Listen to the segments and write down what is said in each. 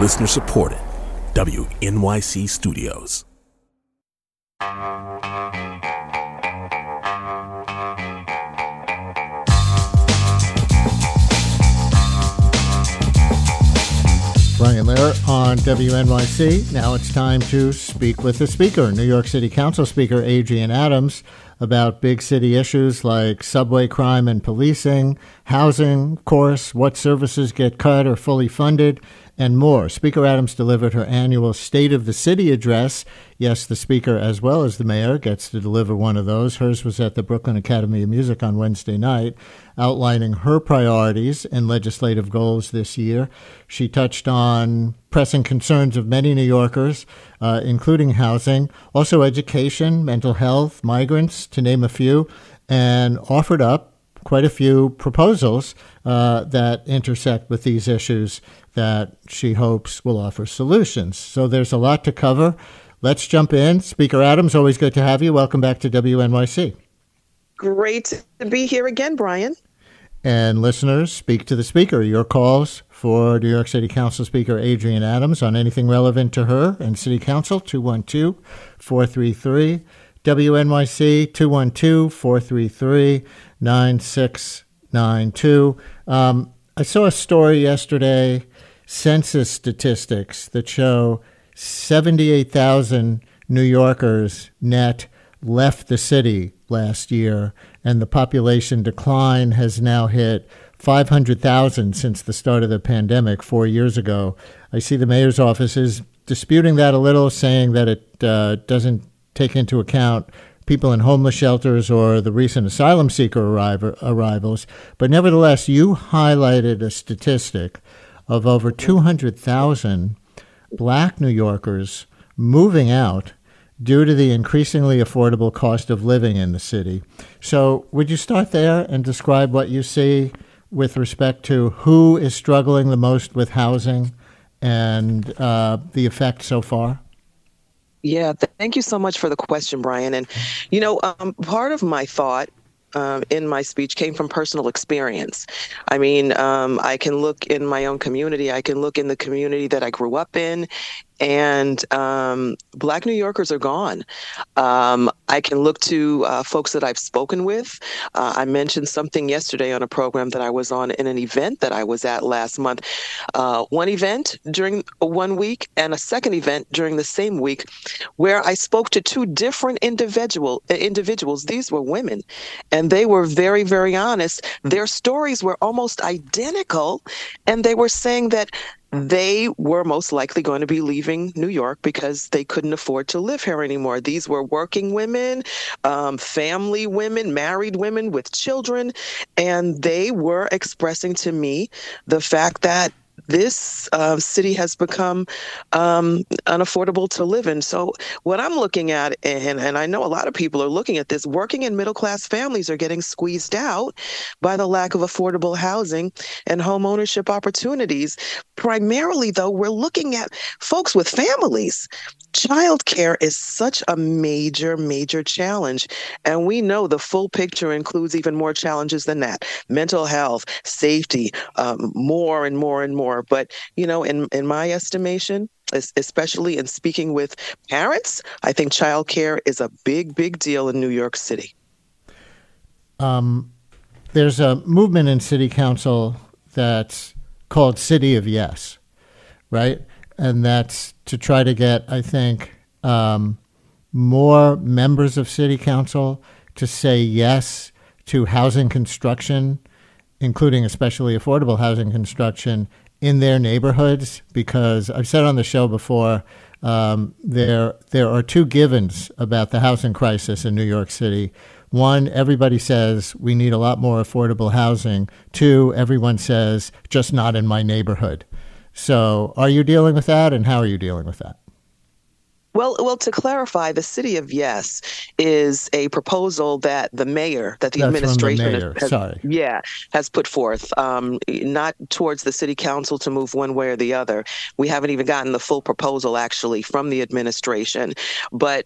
Listener supported. WNYC Studios. Brian Lehrer on WNYC. Now it's time to speak with the speaker, New York City Council Speaker Adrienne Adams, about big city issues like subway crime and policing, housing, of course, what services get cut or fully funded, and more. Speaker Adams delivered her annual State of the City address. Yes, the speaker, as well as the mayor, gets to deliver one of those. Hers was at the Brooklyn Academy of Music on Wednesday night, outlining her priorities and legislative goals this year. She touched on pressing concerns of many New Yorkers, including housing, also education, mental health, migrants, to name a few, and offered up quite a few proposals that intersect with these issues that she hopes will offer solutions. So there's a lot to cover. Let's jump in. Speaker Adams, always good to have you. Welcome back to WNYC. Great to be here again, Brian. And listeners, speak to the speaker. Your calls for New York City Council Speaker Adrienne Adams on anything relevant to her and City Council, 212-433. WNYC, 212-433-9692. I saw a story yesterday, census statistics that show 78,000 New Yorkers net left the city last year, and the population decline has now hit 500,000 since the start of the pandemic 4 years ago. I see the mayor's office is disputing that a little, saying that it doesn't take into account people in homeless shelters or the recent asylum seeker arrivals. But nevertheless, you highlighted a statistic of over 200,000 Black New Yorkers moving out due to the increasingly affordable cost of living in the city. So would you start there and describe what you see with respect to who is struggling the most with housing and the effect so far? Yeah, thank you so much for the question, Brian. And, part of my thought in my speech came from personal experience. I mean, I can look in my own community. I can look in the community that I grew up in, and Black New Yorkers are gone. I can look to folks that I've spoken with. I mentioned something yesterday on a program that I was on in an event that I was at last month. One event during 1 week and a second event during the same week where I spoke to two different individuals. These were women, and they were very, very honest. Their stories were almost identical, and they were saying that they were most likely going to be leaving New York because they couldn't afford to live here anymore. These were working women, family women, married women with children, and they were expressing to me the fact that this city has become unaffordable to live in. So what I'm looking at, and I know a lot of people are looking at this, working and middle-class families are getting squeezed out by the lack of affordable housing and home ownership opportunities. Primarily, though, we're looking at folks with families. Childcare is such a major, major challenge. And we know the full picture includes even more challenges than that. Mental health, safety, more and more and more. But, in my estimation, especially in speaking with parents, I think childcare is a big, big deal in New York City. There's a movement in City Council that's called City of Yes, right? And that's to try to get, I think, more members of City Council to say yes to housing construction, including especially affordable housing construction in their neighborhoods. Because I've said on the show before, there are two givens about the housing crisis in New York City. One, everybody says we need a lot more affordable housing. Two, everyone says just not in my neighborhood. So are you dealing with that, and how are you dealing with that? Well, to clarify, the City of Yes is a proposal that the mayor, that the administration has put forth, not towards the City Council to move one way or the other. We haven't even gotten the full proposal, actually, from the administration. But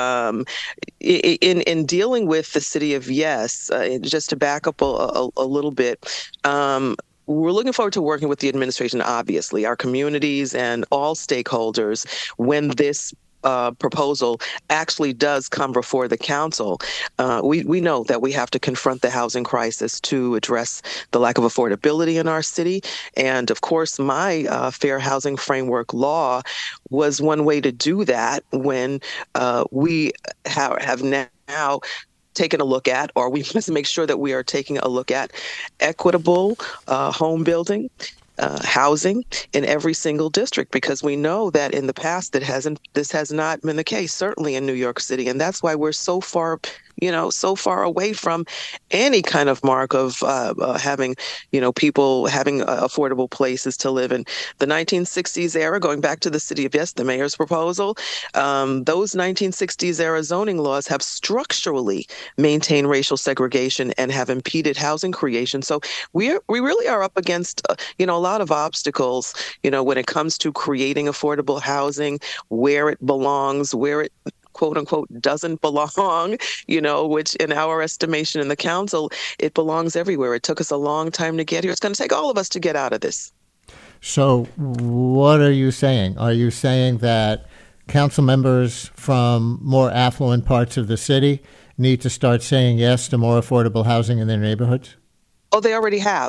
in dealing with the City of Yes, just to back up a little bit, we're looking forward to working with the administration, obviously, our communities and all stakeholders when this proposal actually does come before the council. We know that we have to confront the housing crisis to address the lack of affordability in our city. And of course, my Fair Housing Framework law was one way to do that when we have now taken a look at, or we must make sure that we are taking a look at equitable home building, housing in every single district, because we know that in the past this has not been the case, certainly in New York City. And that's why we're so far away from any kind of mark of having, people having affordable places to live in. The 1960s era, going back to the City of Yes, the mayor's proposal, those 1960s era zoning laws have structurally maintained racial segregation and have impeded housing creation. So we really are up against, a lot of obstacles, when it comes to creating affordable housing, where it belongs, where it quote unquote doesn't belong, which in our estimation in the council, it belongs everywhere. It took us a long time to get here. It's going to take all of us to get out of this. So what are you saying? Are you saying that council members from more affluent parts of the city need to start saying yes to more affordable housing in their neighborhoods? Oh, they already have.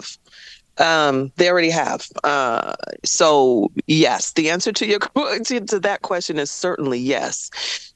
So yes, the answer to that question is certainly yes.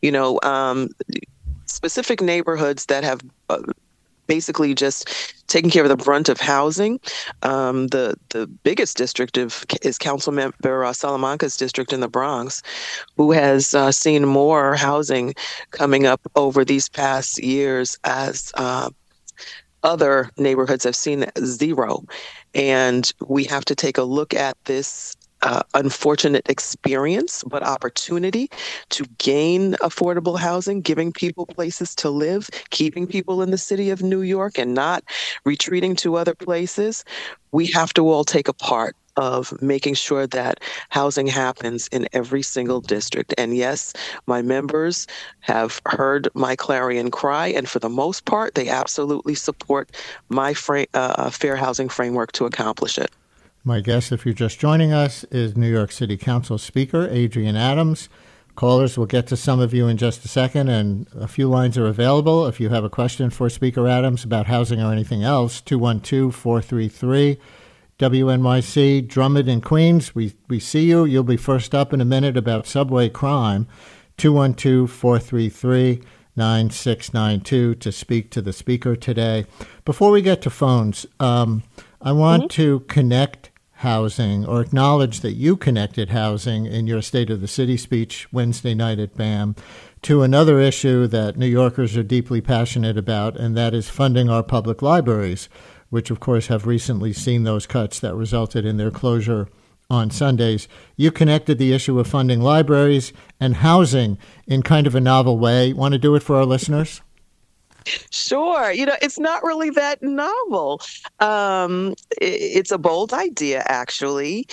Specific neighborhoods that have basically just taken care of the brunt of housing. The biggest district is Councilmember Salamanca's district in the Bronx, who has seen more housing coming up over these past years as other neighborhoods have seen zero. And we have to take a look at this unfortunate experience, but opportunity to gain affordable housing, giving people places to live, keeping people in the city of New York and not retreating to other places. We have to all take a part of making sure that housing happens in every single district. And yes, my members have heard my clarion cry, and for the most part, they absolutely support my Fair Housing Framework to accomplish it. My guest, if you're just joining us, is New York City Council Speaker Adrienne Adams. Callers, we'll get to some of you in just a second, and a few lines are available. If you have a question for Speaker Adams about housing or anything else, 212-433 WNYC, Drummond in Queens. We see you. You'll be first up in a minute about subway crime. 212-433-9692 to speak to the speaker today. Before we get to phones, I want to connect housing, or acknowledge that you connected housing in your State of the City speech Wednesday night at BAM to another issue that New Yorkers are deeply passionate about, and that is funding our public libraries, which, of course, have recently seen those cuts that resulted in their closure on Sundays. You connected the issue of funding libraries and housing in kind of a novel way. Want to do it for our listeners? Sure. It's not really that novel. It's a bold idea, actually.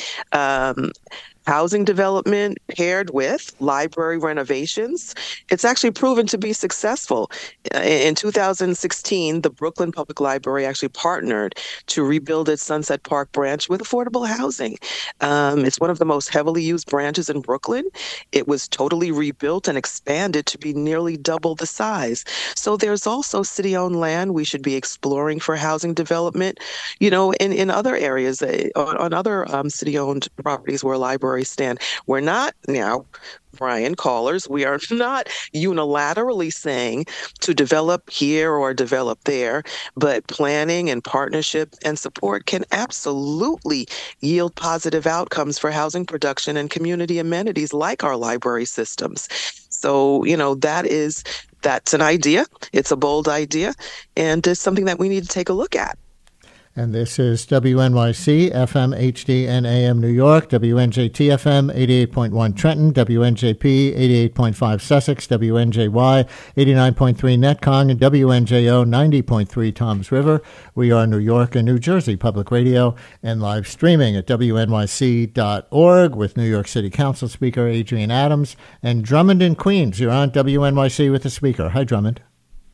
Housing development paired with library renovations. It's actually proven to be successful. In 2016, the Brooklyn Public Library actually partnered to rebuild its Sunset Park branch with affordable housing. It's one of the most heavily used branches in Brooklyn. It was totally rebuilt and expanded to be nearly double the size. So there's also city-owned land we should be exploring for housing development, in other areas, on other city-owned properties where libraries stand. We're not now, Brian, callers, we are not unilaterally saying to develop here or develop there, but planning and partnership and support can absolutely yield positive outcomes for housing production and community amenities like our library systems. So, that's an idea. It's a bold idea, and it's something that we need to take a look at. And this is WNYC, FM, HD, and AM New York, WNJT FM, 88.1 Trenton, WNJP, 88.5 Sussex, WNJY, 89.3 Netcong, and WNJO, 90.3 Toms River. We are New York and New Jersey Public Radio, and live streaming at WNYC.org with New York City Council Speaker Adrienne Adams. And Drummond in Queens, you're on WNYC with the speaker. Hi, Drummond.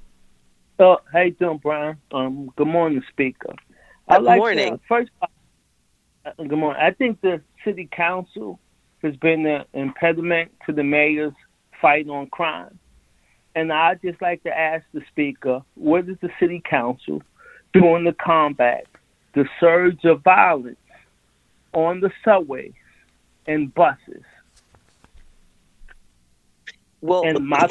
So, how you doing, Brian? Good morning, Speaker. Good morning. First, Good morning. I think the city council has been an impediment to the mayor's fight on crime. And I'd just like to ask the speaker, what is the city council doing to combat the surge of violence on the subways and buses? Well, and my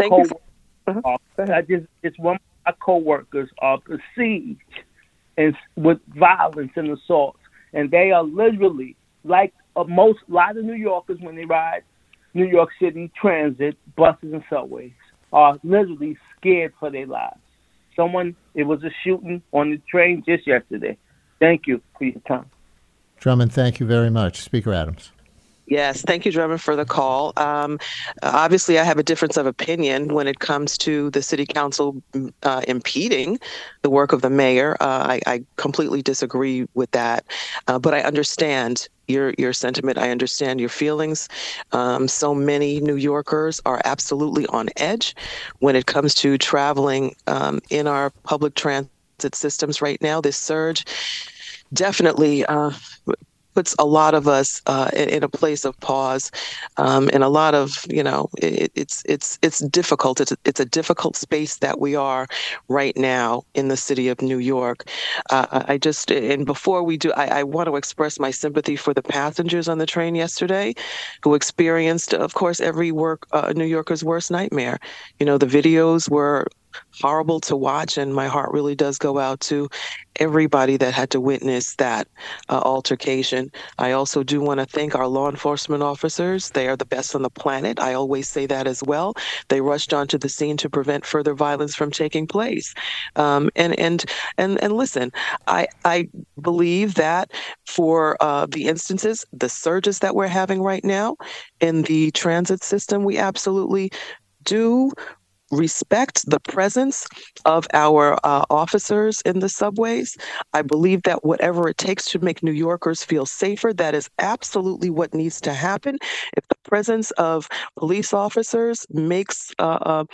one of my coworkers are besieged and with violence and assaults, and they are literally like a lot of New Yorkers when they ride New York City transit buses and subways are literally scared for their lives. It was a shooting on the train just yesterday. Thank you for your time. Drummond, thank you very much. Speaker Adams. Yes, thank you, Drummond, for the call. Obviously, I have a difference of opinion when it comes to the city council impeding the work of the mayor. I completely disagree with that, but I understand your sentiment. I understand your feelings. So many New Yorkers are absolutely on edge when it comes to traveling in our public transit systems right now. This surge definitely puts a lot of us in a place of pause, and a lot of, it's difficult. It's a difficult space that we are right now in the city of New York. And before we do, I want to express my sympathy for the passengers on the train yesterday who experienced, of course, every New Yorker's worst nightmare. The videos were horrible to watch, and my heart really does go out to everybody that had to witness that altercation. I also do want to thank our law enforcement officers. They are the best on the planet. I always say that as well. They rushed onto the scene to prevent further violence from taking place. And listen, I believe that for the instances, the surges that we're having right now in the transit system, we absolutely do respect the presence of our officers in the subways. I believe that whatever it takes to make New Yorkers feel safer, that is absolutely what needs to happen. If the presence of police officers makes our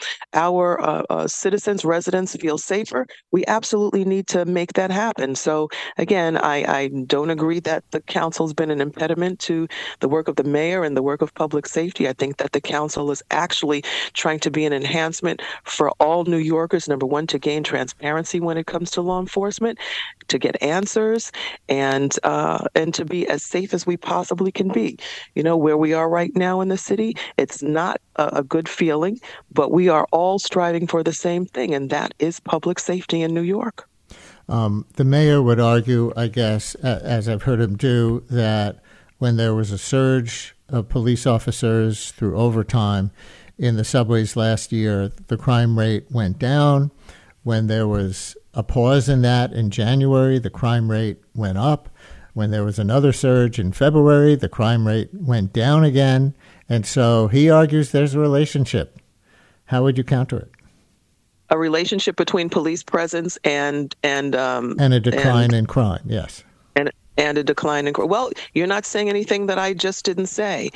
citizens, residents feel safer, we absolutely need to make that happen. So again, I don't agree that the council's been an impediment to the work of the mayor and the work of public safety. I think that the council is actually trying to be an enhancement for all New Yorkers. Number one, to gain transparency when it comes to law enforcement, to get answers, and to be as safe as we possibly can be. Where we are right now in the city, it's not a good feeling, but we are all striving for the same thing, and that is public safety in New York. The mayor would argue, I guess, as I've heard him do, that when there was a surge of police officers through overtime in the subways last year, the crime rate went down. When there was a pause in that in January, the crime rate went up. When there was another surge in February, the crime rate went down again. And so he argues there's a relationship. How would you counter it? A relationship between police presence and a decline in crime, yes. And a decline in crime. Well, you're not saying anything that I just didn't say.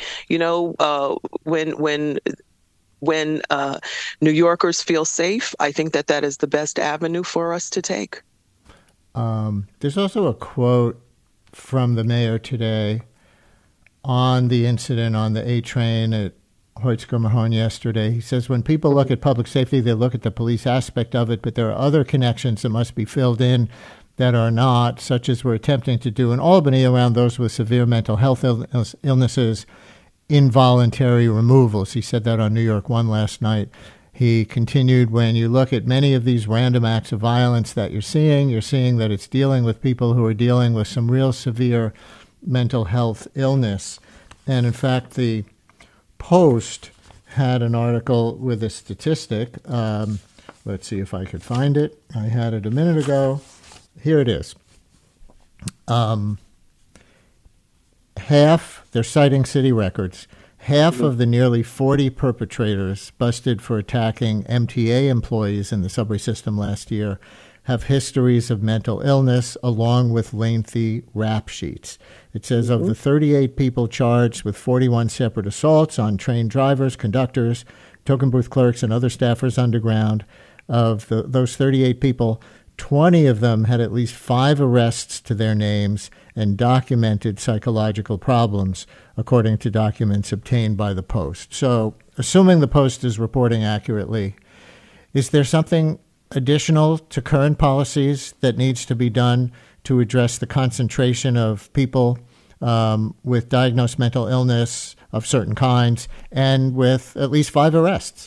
When New Yorkers feel safe, I think that is the best avenue for us to take. There's also a quote from the mayor today on the incident on the A train at Hoyt-Schermerhorn yesterday. He says, when people look at public safety, they look at the police aspect of it, but there are other connections that must be filled in that are not, such as we're attempting to do in Albany around those with severe mental health illnesses, involuntary removals. He said that on New York One last night. He continued, when you look at many of these random acts of violence that you're seeing that it's dealing with people who are dealing with some real severe mental health illness. And in fact, the Post had an article with a statistic. Let's see if I could find it. I had it a minute ago. Here it is. They're citing city records. Half of the nearly 40 perpetrators busted for attacking MTA employees in the subway system last year have histories of mental illness along with lengthy rap sheets. It says of the 38 people charged with 41 separate assaults on train drivers, conductors, token booth clerks, and other staffers underground, of those 38 people, 20 of them had at least 5 arrests to their names, and documented psychological problems, according to documents obtained by the Post. So, assuming the Post is reporting accurately, is there something additional to current policies that needs to be done to address the concentration of people with diagnosed mental illness of certain kinds and with at least 5 arrests?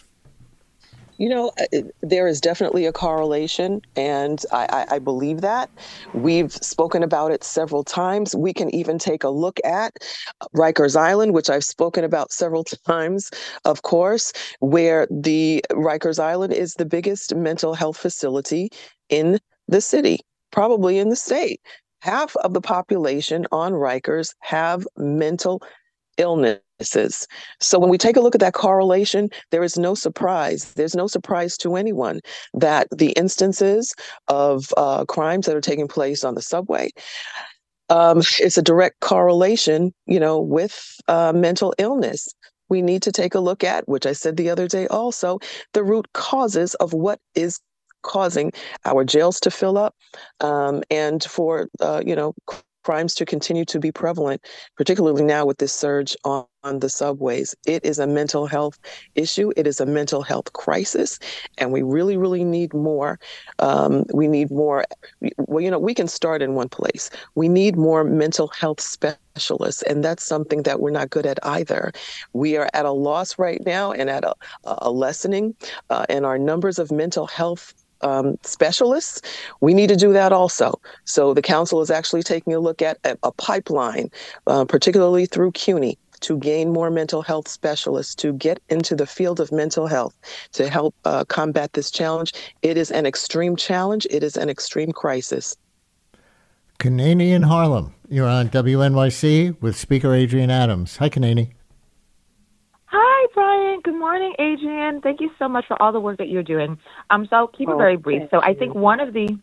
There is definitely a correlation, and I believe that. We've spoken about it several times. We can even take a look at Rikers Island, which I've spoken about several times, of course, where the Rikers Island is the biggest mental health facility in the city, probably in the state. Half of the population on Rikers have mental illnesses. So when we take a look at that correlation, there is no surprise. There's no surprise to anyone that the instances of crimes that are taking place on the subway, it's a direct correlation, with mental illness. We need to take a look at, which I said the other day also, the root causes of what is causing our jails to fill up, and for crimes to continue to be prevalent, particularly now with this surge on the subways. It is a mental health issue. It is a mental health crisis, and we really, really need more. We need more. Well, we can start in one place. We need more mental health specialists, and that's something that we're not good at either. We are at a loss right now and at a lessening in our numbers of mental health specialists. We need to do that also. So the council is actually taking a look at a pipeline, particularly through CUNY, to gain more mental health specialists, to get into the field of mental health, to help combat this challenge. It is an extreme challenge. It is an extreme crisis. Kanani in Harlem, you're on WNYC with Speaker Adrienne Adams. Hi, Kanani. Hi, Brian. Good morning, Adrienne. Thank you so much for all the work that you're doing. So I'll keep it very brief. So I think one of the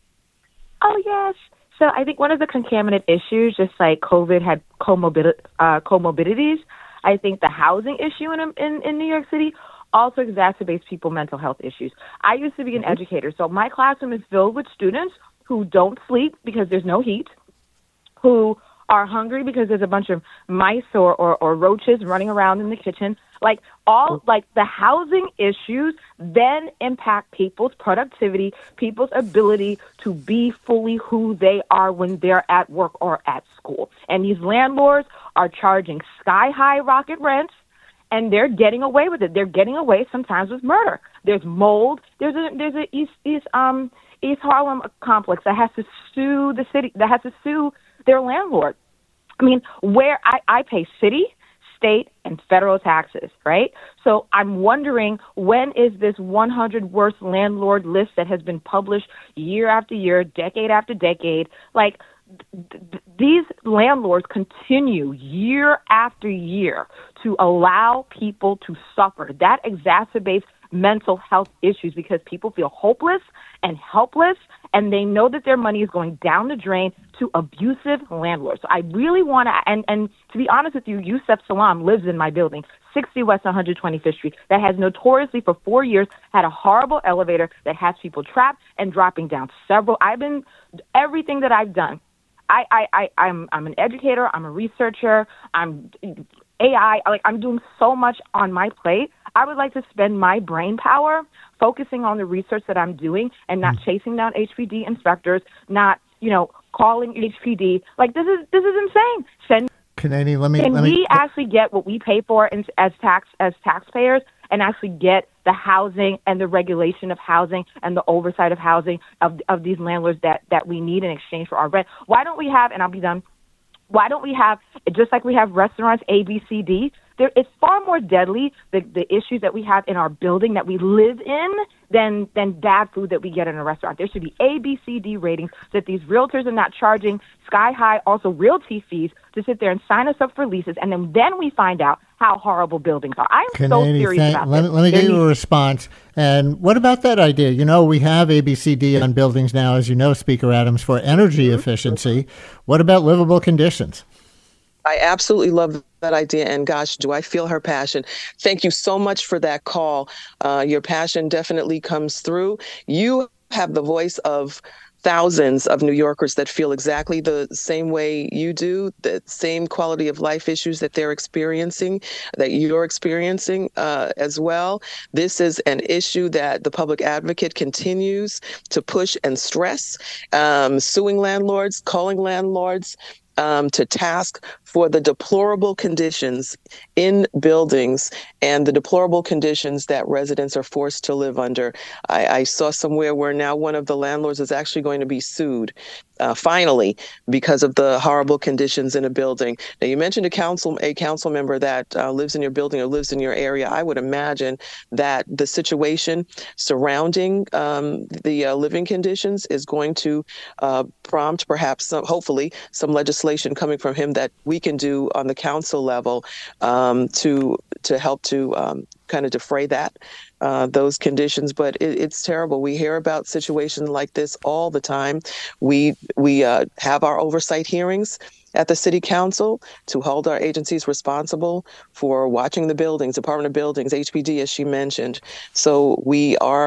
concaminant issues, just like COVID had comorbidities, I think the housing issue in New York City also exacerbates people's mental health issues. I used to be an educator, so my classroom is filled with students who don't sleep because there's no heat, who are hungry because there's a bunch of mice or roaches running around in the kitchen. The housing issues then impact people's productivity, people's ability to be fully who they are when they're at work or at school. And these landlords are charging sky-high rocket rents, and they're getting away with it. They're getting away sometimes with murder. There's mold. There's a East Harlem complex that has to sue the city, that has to sue their landlord. I mean, where I pay city, state, and federal taxes, right? So I'm wondering, when is this 100 worst landlord list that has been published year after year, decade after decade? These landlords continue year after year to allow people to suffer. That exacerbates mental health issues because people feel hopeless and helpless, and they know that their money is going down the drain to abusive landlords. So I really want to, and to be honest with you, Yusef Salam lives in my building, 60 West 125th Street, that has notoriously for 4 years had a horrible elevator that has people trapped and dropping down everything that I've done. I'm an educator, I'm a researcher, I'm AI, I'm doing so much on my plate. I would like to spend my brain power focusing on the research that I'm doing and not chasing down HPD inspectors, not, calling HPD. This is insane. Can we actually get what we pay for as taxpayers and actually get the housing and the regulation of housing and the oversight of housing of these landlords that we need in exchange for our rent? Why don't we have, and I'll be done, why don't we have, just like we have restaurants A, B, C, D, it's far more deadly, the issues that we have in our building that we live in than bad food that we get in a restaurant. There should be A, B, C, D ratings so that these realtors are not charging sky-high, also realty fees to sit there and sign us up for leases, and then we find out how horrible buildings are. I'm so serious about this. Let me give you a response. And what about that idea? We have ABCD on buildings now, as you know, Speaker Adams, for energy efficiency. What about livable conditions? I absolutely love that idea, and gosh, do I feel her passion. Thank you so much for that call. Your passion definitely comes through. You have the voice of thousands of New Yorkers that feel exactly the same way you do, the same quality of life issues that they're experiencing, that you're experiencing as well. This is an issue that the public advocate continues to push and stress, suing landlords, calling landlords to task for the deplorable conditions in buildings and the deplorable conditions that residents are forced to live under. I saw somewhere where now one of the landlords is actually going to be sued, finally, because of the horrible conditions in a building. Now, you mentioned a council member that lives in your building or lives in your area. I would imagine that the situation surrounding the living conditions is going to prompt perhaps hopefully some legislation coming from him that we can do on the council level to help to kind of defray those conditions. But it's terrible. We hear about situations like this all the time. We have our oversight hearings at the City Council to hold our agencies responsible for watching the buildings, Department of Buildings, HPD, as she mentioned. So we are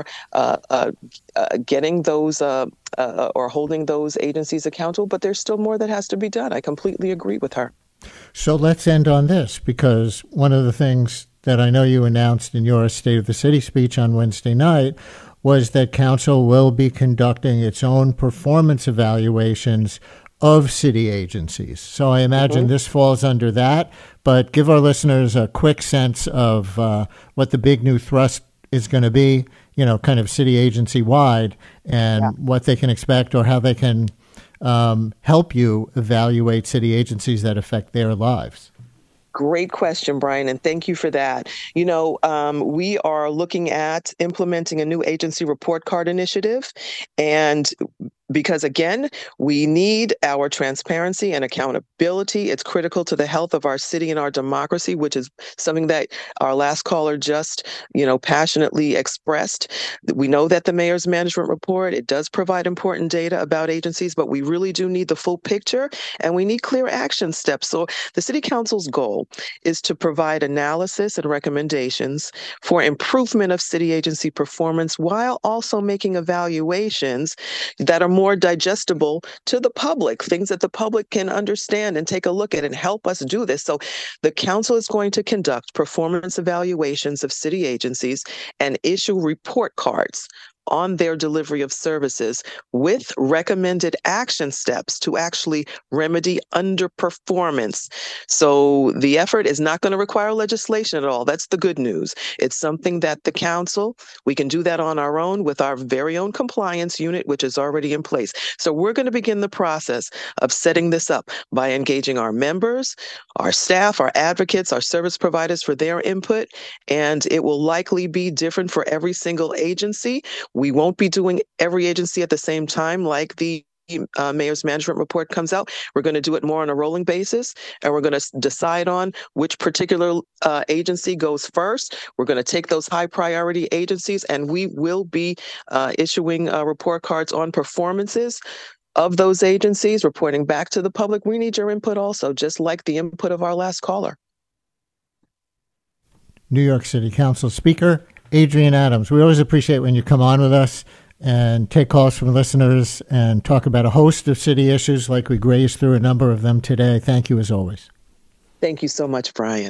getting those or holding those agencies accountable, but there's still more that has to be done. I completely agree with her. So let's end on this, because one of the things that I know you announced in your State of the City speech on Wednesday night was that Council will be conducting its own performance evaluations of city agencies. So I imagine this falls under that, but give our listeners a quick sense of what the big new thrust is going to be, kind of city agency wide, and what they can expect or how they can help you evaluate city agencies that affect their lives. Great question, Brian, and thank you for that. We are looking at implementing a new agency report card initiative, and because, again, we need our transparency and accountability. It's critical to the health of our city and our democracy, which is something that our last caller just, passionately expressed. We know that the mayor's management report, it does provide important data about agencies, but we really do need the full picture, and we need clear action steps. So the City Council's goal is to provide analysis and recommendations for improvement of city agency performance while also making evaluations that are more digestible to the public, things that the public can understand and take a look at and help us do this. So the council is going to conduct performance evaluations of city agencies and issue report cards on their delivery of services with recommended action steps to actually remedy underperformance. So the effort is not going to require legislation at all. That's the good news. It's something that the council, we can do that on our own with our very own compliance unit, which is already in place. So we're going to begin the process of setting this up by engaging our members, our staff, our advocates, our service providers for their input, and it will likely be different for every single agency. We won't be doing every agency at the same time like the mayor's management report comes out. We're going to do it more on a rolling basis, and we're going to decide on which particular agency goes first. We're going to take those high priority agencies, and we will be issuing report cards on performances of those agencies, reporting back to the public. We need your input also, just like the input of our last caller. New York City Council Speaker Adrienne Adams. We always appreciate when you come on with us and take calls from listeners and talk about a host of city issues like we grazed through a number of them today. Thank you as always. Thank you so much, Brian.